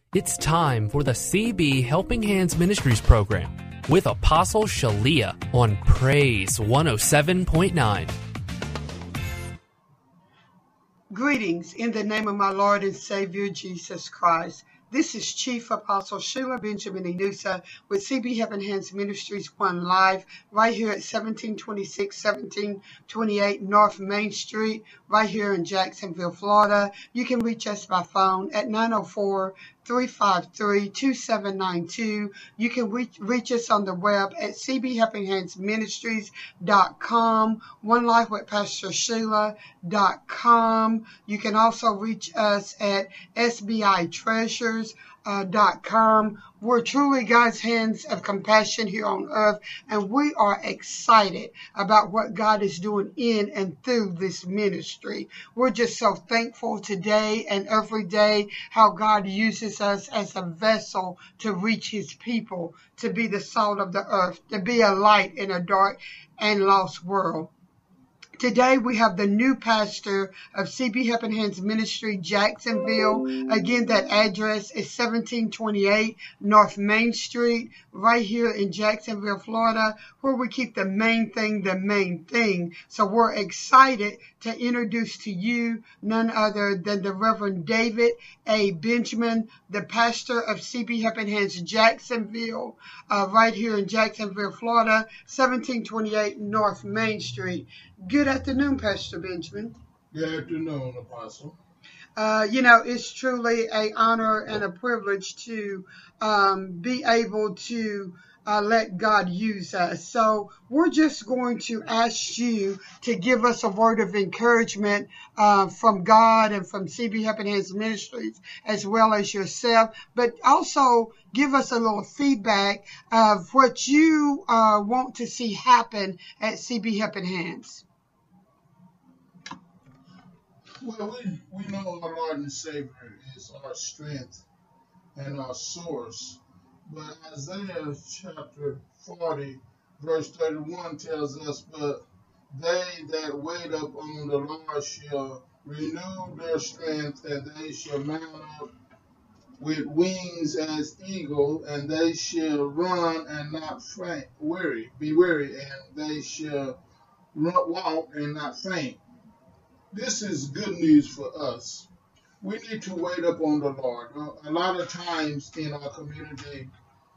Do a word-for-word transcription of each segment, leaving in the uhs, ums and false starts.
It's time for the C B Helping Hands Ministries program with Apostle Shalia on Praise one oh seven point nine. Greetings in the name of my Lord and Savior Jesus Christ. This is Chief Apostle Sheila Benjamin Enusa with C B Helping Hands Ministries One Live right here at seventeen twenty-six, seventeen twenty-eight North Main Street, right here in Jacksonville, Florida. You can reach us by phone at nine oh four, three five three, two seven nine two. You can reach, reach us on the web at c b helping hands ministries dot com, one life with pastor sheila dot com. You can also reach us at s b i treasures dot com. We're truly God's hands of compassion here on earth, and we are excited about what God is doing in and through this ministry. We're just so thankful today and every day how God uses us as a vessel to reach his people, to be the salt of the earth, to be a light in a dark and lost world. Today we have the new pastor of C B Helping Hands Ministry, Jacksonville. Again, that address is seventeen twenty-eight North Main Street, right here in Jacksonville, Florida, where we keep the main thing the main thing. So we're excited to introduce to you none other than the Reverend David A. Benjamin, the pastor of C B Helping Hands Jacksonville, uh, right here in Jacksonville, Florida, seventeen twenty-eight North Main Street. Good afternoon, Pastor Benjamin. Good afternoon, Apostle. Uh, you know, it's truly an honor and a privilege to um, be able to uh, let God use us. So we're just going to ask you to give us a word of encouragement uh, from God and from C B Helping Hands Ministries, as well as yourself, but also give us a little feedback of what you uh, want to see happen at C B Helping Hands. Well, we, we know our Lord and Savior is our strength and our source. But Isaiah chapter forty, verse thirty-one tells us, but they that wait up on the Lord shall renew their strength, and they shall mount up with wings as eagle, and they shall run and not faint, weary, be weary, and they shall run, walk and not faint. This is good news for us. We need to wait up on the Lord. A lot of times in our community,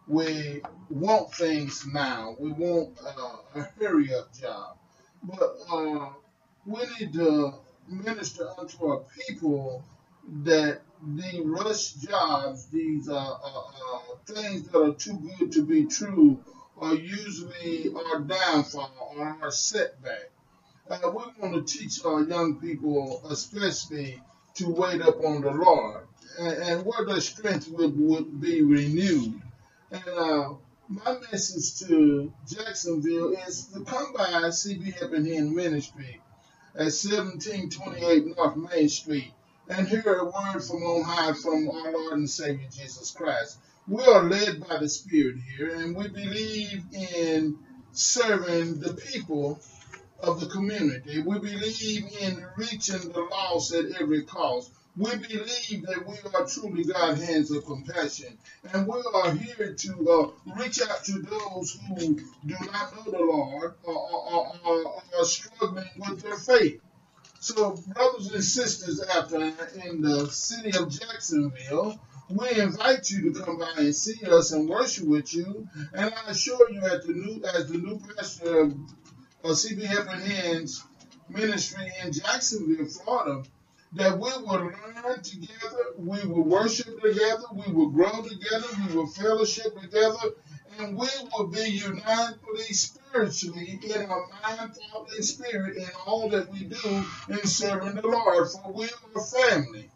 we want things now. We want uh, a hurry-up job. But uh, we need to minister unto our people that the rush jobs, these uh, uh, uh, things that are too good to be true, are usually our downfall or our setback. Uh, we want to teach our young people, especially, to wait up on the Lord, and, and where their strength would, would be renewed. And uh, my message to Jacksonville is to come by C B Helping Hands Ministry at seventeen twenty-eight North Main Street and hear a word from on high from our Lord and Savior Jesus Christ. We are led by the Spirit here, and we believe in serving the people of the community. We believe in reaching the lost at every cost. We believe that we are truly God's hands of compassion, and we are here to uh, reach out to those who do not know the Lord or, or, or, or are struggling with their faith. So, brothers and sisters out there in the city of Jacksonville, we invite you to come by and see us and worship with you. And I assure you, at the new, as the new pastor of uh, C B Helping Hands Ministry in Jacksonville, Florida, that we will learn together, we will worship together, we will grow together, we will fellowship together, and we will be unitedly spiritually in our mind, thought, and spirit in all that we do in serving the Lord. For we are family.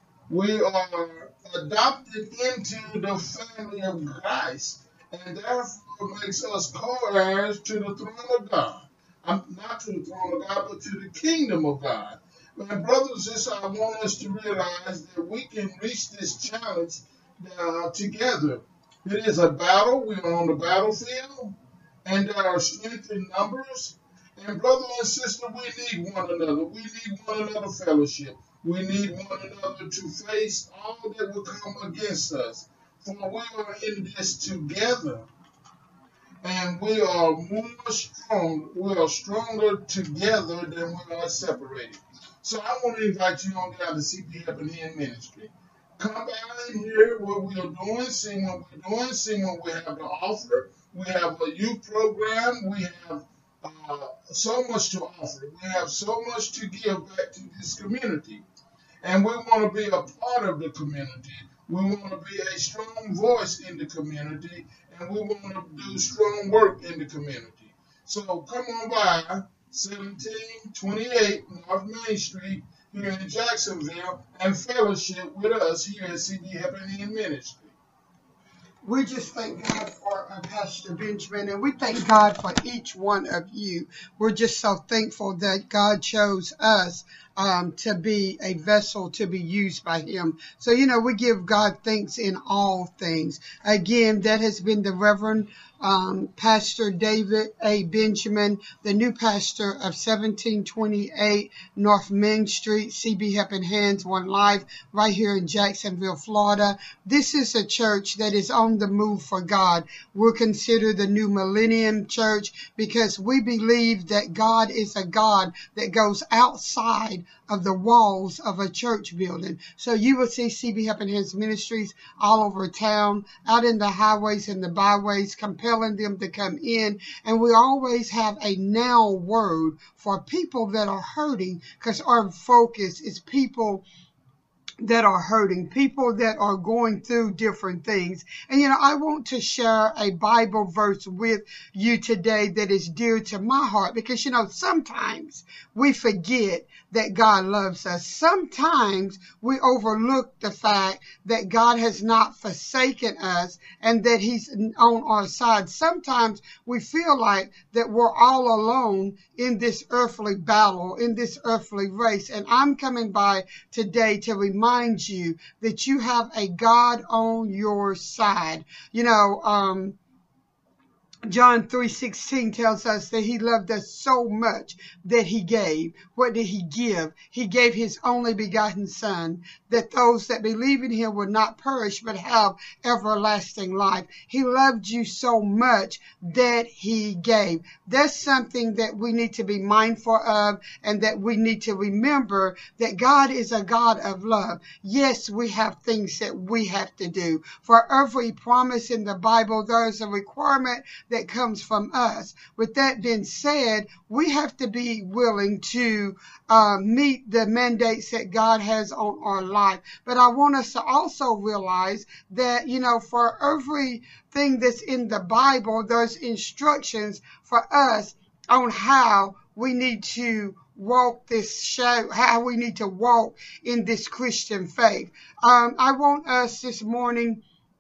We are adopted into the family of Christ, and therefore makes us co-heirs to the throne of God. Um, not to the throne of God, but to the kingdom of God. My brothers and sisters, I want us to realize that we can reach this challenge uh, together. It is a battle. We are on the battlefield, and there are strength in numbers. And brothers and sisters, we need one another. We need one another fellowship. We need one another to face all that will come against us. For we are in this together, and we are more strong. We are stronger together than we are separated. So I want to invite you on down to C B Helping Hand Ministry. Come by and hear what we are doing, see what we're doing, see what we have to offer. We have a youth program. We have uh, so much to offer. We have so much to give back to this community. And we want to be a part of the community. We want to be a strong voice in the community. And we want to do strong work in the community. So come on by seventeen twenty-eight North Main Street here in Jacksonville and fellowship with us here at C B Helping Hand Ministry. We just thank God for uh, Pastor Benjamin, and we thank God for each one of you. We're just so thankful that God chose us um, to be a vessel to be used by him. So, you know, we give God thanks in all things. Again, that has been the Reverend um, Pastor David A. Benjamin, the new pastor of seventeen twenty-eight North Main Street, C B Helping Hands One Life, right here in Jacksonville, Florida. This is a church that is on the move for God. We're considered the new Millennium Church because we believe that God is a God that goes outside of the walls of a church building. So you will see C B Helping Hands Ministries all over town, out in the highways and the byways, compelling them to come in. And we always have a now word for people that are hurting, because our focus is people that are hurting, people that are going through different things. And, you know, I want to share a Bible verse with you today that is dear to my heart, because, you know, sometimes we forget that God loves us. Sometimes we overlook the fact that God has not forsaken us and that he's on our side. Sometimes we feel like that we're all alone in this earthly battle, in this earthly race. And I'm coming by today to remind you that you have a God on your side. You know, um, John three sixteen tells us that he loved us so much that he gave. What did he give? He gave his only begotten son, that those that believe in him will not perish but have everlasting life. He loved you so much that he gave. That's something that we need to be mindful of, and that we need to remember that God is a God of love. Yes, we have things that we have to do. For every promise in the Bible, there is a requirement that comes from us. With that being said, we have to be willing to uh, meet the mandates that God has on our life. But I want us to also realize that, you know, for everything that's in the Bible, there's instructions for us on how we need to walk this show, how we need to walk in this Christian faith. Um, I want us this morning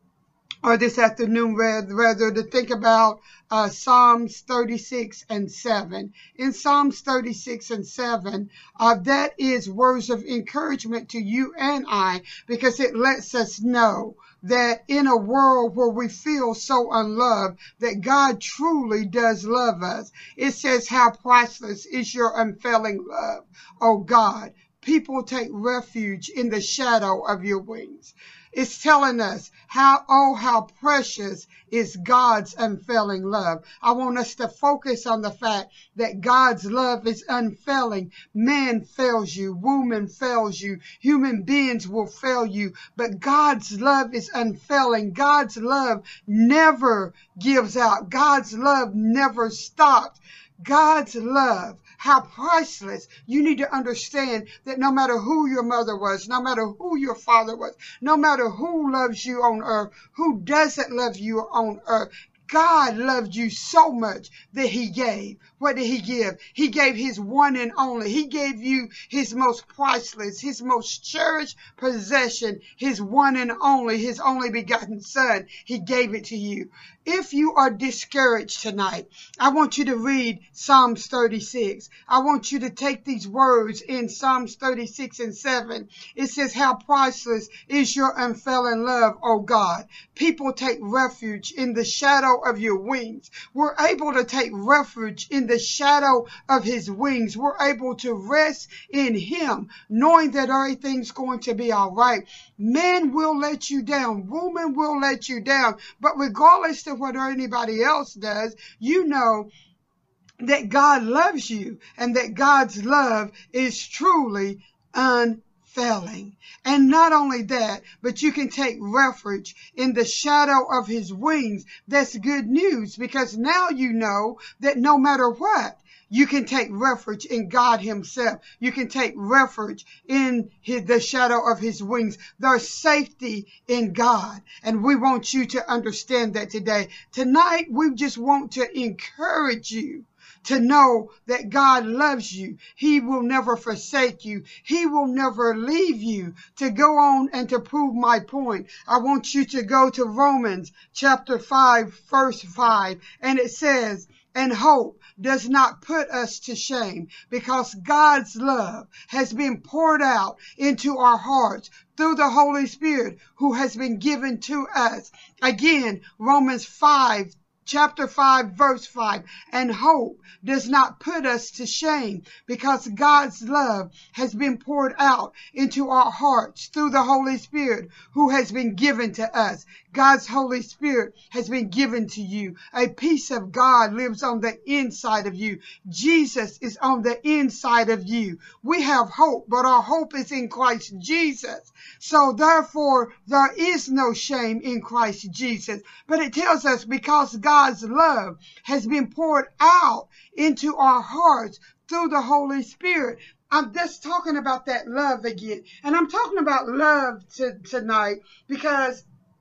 or this afternoon rather to think about uh, Psalms thirty-six and seven. In Psalms thirty-six and seven, uh, that is words of encouragement to you and I, because it lets us know that in a world where we feel so unloved, that God truly does love us. It says, how priceless is your unfailing love, O God. People take refuge in the shadow of your wings. It's telling us how, oh, how precious is God's unfailing love. I want us to focus on the fact that God's love is unfailing. Man fails you. Woman fails you. Human beings will fail you. But God's love is unfailing. God's love never gives out. God's love never stops. God's love, how priceless. You need to understand that no matter who your mother was, no matter who your father was, no matter who loves you on earth, who doesn't love you on earth, God loved you so much that he gave. What did he give? He gave his one and only. He gave you his most priceless, his most cherished possession, his one and only, his only begotten son. He gave it to you. If you are discouraged tonight, I want you to read Psalms thirty-six. I want you to take these words in Psalms thirty-six and seven. It says, how priceless is your unfailing love, O God. People take refuge in the shadow shadow of your wings. We're able to take refuge in the shadow of his wings. We're able to rest in him, knowing that everything's going to be all right. Men will let you down. Women will let you down. But regardless of what anybody else does, you know that God loves you and that God's love is truly unfailing. And not only that, but you can take refuge in the shadow of his wings. That's good news, because now you know that no matter what, you can take refuge in God himself. You can take refuge in his, the shadow of his wings. There's safety in God. And we want you to understand that today. Tonight, we just want to encourage you to know that God loves you. He will never forsake you. He will never leave you. To go on and to prove my point, I want you to go to Romans chapter five, verse five, and it says, and hope does not put us to shame, because God's love has been poured out into our hearts through the Holy Spirit who has been given to us. Again, Romans five, chapter five, verse five, and hope does not put us to shame, because God's love has been poured out into our hearts through the Holy Spirit who has been given to us. God's Holy Spirit has been given to you. A peace of God lives on the inside of you. Jesus is on the inside of you. We have hope, but our hope is in Christ Jesus. So therefore, there is no shame in Christ Jesus. But it tells us because God's love has been poured out into our hearts through the Holy Spirit. I'm just talking about that love again. And I'm talking about love to, tonight because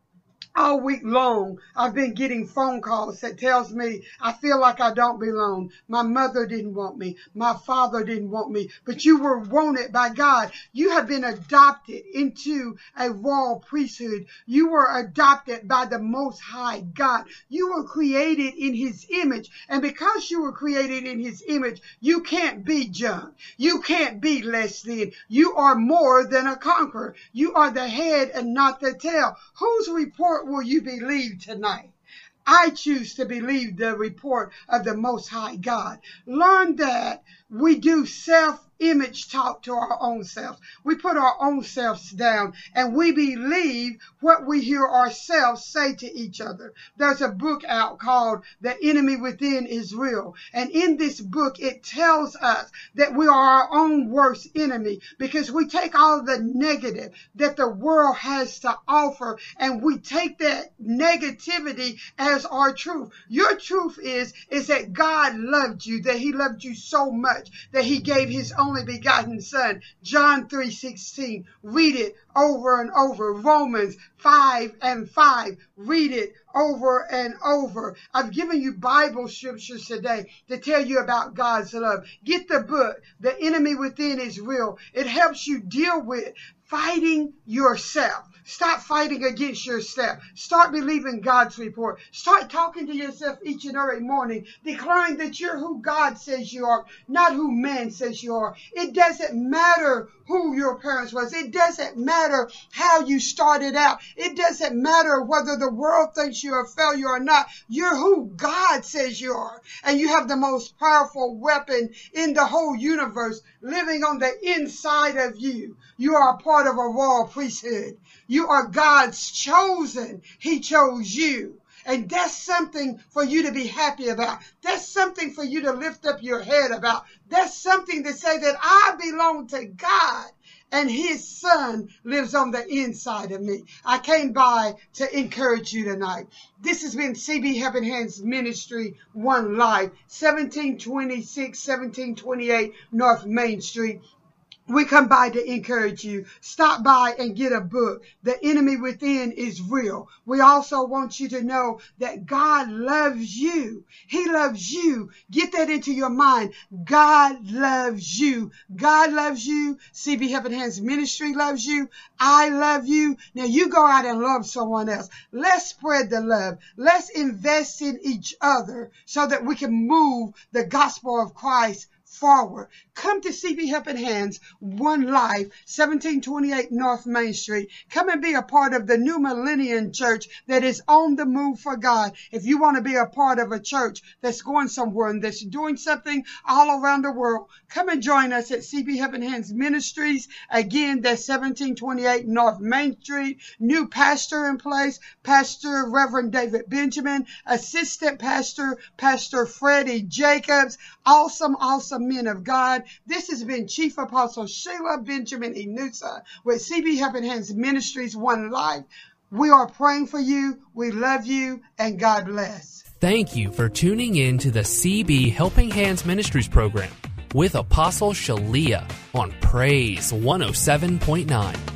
all week long, I've been getting phone calls that tells me I feel like I don't belong. My mother didn't want me. My father didn't want me. But you were wanted by God. You have been adopted into a royal priesthood. You were adopted by the Most High God. You were created in his image. And because you were created in his image, you can't be junk. You can't be less than. You are more than a conqueror. You are the head and not the tail. Whose report will you believe tonight? I choose to believe the report of the Most High God. Learn that we do self-image talk to our own selves. We put our own selves down and we believe what we hear ourselves say to each other. There's a book out called The Enemy Within is Real. And in this book, it tells us that we are our own worst enemy because we take all the negative that the world has to offer and we take that negativity as our truth. Your truth is, is that God loved you, that he loved you so much that he gave his only begotten son. John three sixteen. Read it over and over. Romans five and five. Read it over and over. I've given you Bible scriptures today to tell you about God's love. Get the book, The Enemy Within is Real. It helps you deal with fighting yourself. Stop fighting against yourself. Start believing God's report. Start talking to yourself each and every morning, declaring that you're who God says you are, not who man says you are. It doesn't matter who your parents was. It doesn't matter how you started out. It doesn't matter whether the world thinks you're a failure or not. You're who God says you are. And you have the most powerful weapon in the whole universe living on the inside of you. You are a part of a royal priesthood. You are God's chosen. He chose you. And that's something for you to be happy about. That's something for you to lift up your head about. That's something to say that I belong to God and his son lives on the inside of me. I came by to encourage you tonight. This has been C B Helping Hands Ministry One Life, seventeen twenty-six, seventeen twenty-eight North Main Street. We come by to encourage you. Stop by and get a book. The Enemy Within is Real. We also want you to know that God loves you. He loves you. Get that into your mind. God loves you. God loves you. C B Helping Hands Ministry loves you. I love you. Now you go out and love someone else. Let's spread the love. Let's invest in each other so that we can move the gospel of Christ forward. Come to C B Helping Hands One Life, seventeen twenty-eight North Main Street. Come and be a part of the New Millennium Church that is on the move for God. If you want to be a part of a church that's going somewhere and that's doing something all around the world, come and join us at C B Helping Hands Ministries. Again, that's seventeen twenty-eight North Main Street. New pastor in place, Pastor Reverend David Benjamin, Assistant Pastor, Pastor Freddie Jacobs. Awesome, awesome men of God. This has been Chief Apostle Sheila Benjamin Inusa with C B Helping Hands Ministries One Life. We are praying for you. We love you, and God bless. Thank you for tuning in to the C B Helping Hands Ministries program with Apostle Shelia on Praise one oh seven point nine.